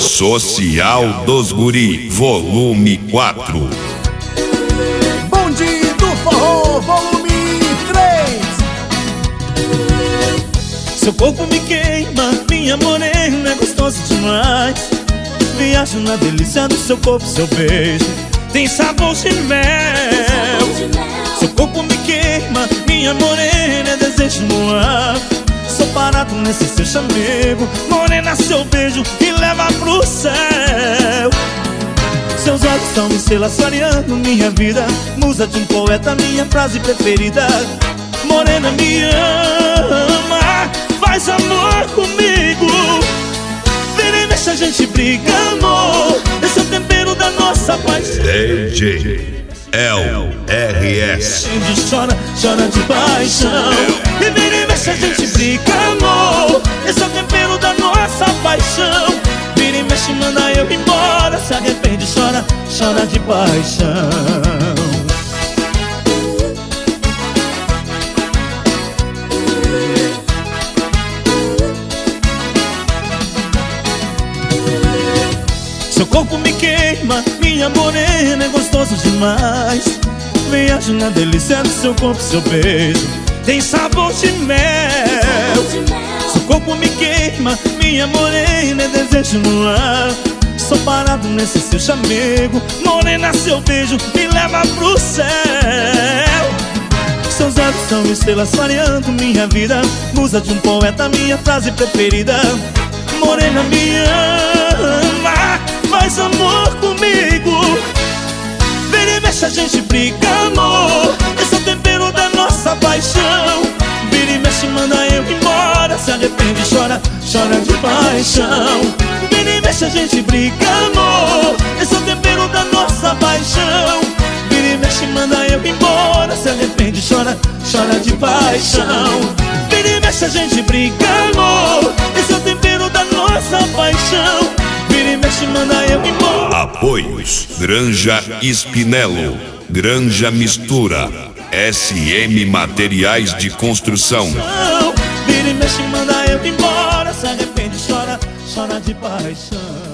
Social dos Guri, volume 4. Bonde do Forró, volume 3. Seu corpo me queima, minha morena, é gostoso demais. Viajo na delícia do seu corpo, seu beijo tem sabor de mel. Seu corpo me queima, minha morena, é desejo no ar. Sou parado nesse seu chamego, morena, seu beijo me leva pro céu. Seus olhos são estrelas clareando minha vida, musa de um poeta, minha frase preferida. Morena, me ama, faz amor comigo. Vira e mexe, a gente briga, amor. Esse é o tempero da nossa paixão. DJ LRS. Chora, chora de paixão. E vira e mexe, a gente briga, amor. Esse é o tempero da nossa paixão. Vira e mexe, manda eu embora. Se arrepende, chora, chora de paixão. Seu corpo me queima, minha morena, é gostoso demais. Viajo na delícia do seu corpo, seu beijo tem sabor de mel. Seu corpo me queima, minha morena, é desejo no ar. Sou parado nesse seu chamego, morena, seu beijo me leva pro céu. Seus olhos são estrelas clareando minha vida, musa de um poeta, minha frase preferida. Morena, me ama, faz amor comigo. Vira e mexe, a gente briga, amor. Esse é o tempero da nossa paixão. Vira e mexe, manda eu embora. Se arrepende, chora, chora de paixão. Vira e mexe, a gente briga, amor. Esse é o tempero da nossa paixão. Vira e mexe, manda eu embora. Se arrepende, chora, chora de paixão. Vira e mexe, a gente briga, amor. Esse é o tempero da nossa paixão. Vira e mexe, manda eu embora. Apoios: Granja Spinello, Granja Mistura, SM Materiais de Construção. Vira e mexe, manda eu embora. Se arrepende, chora, chora de paixão.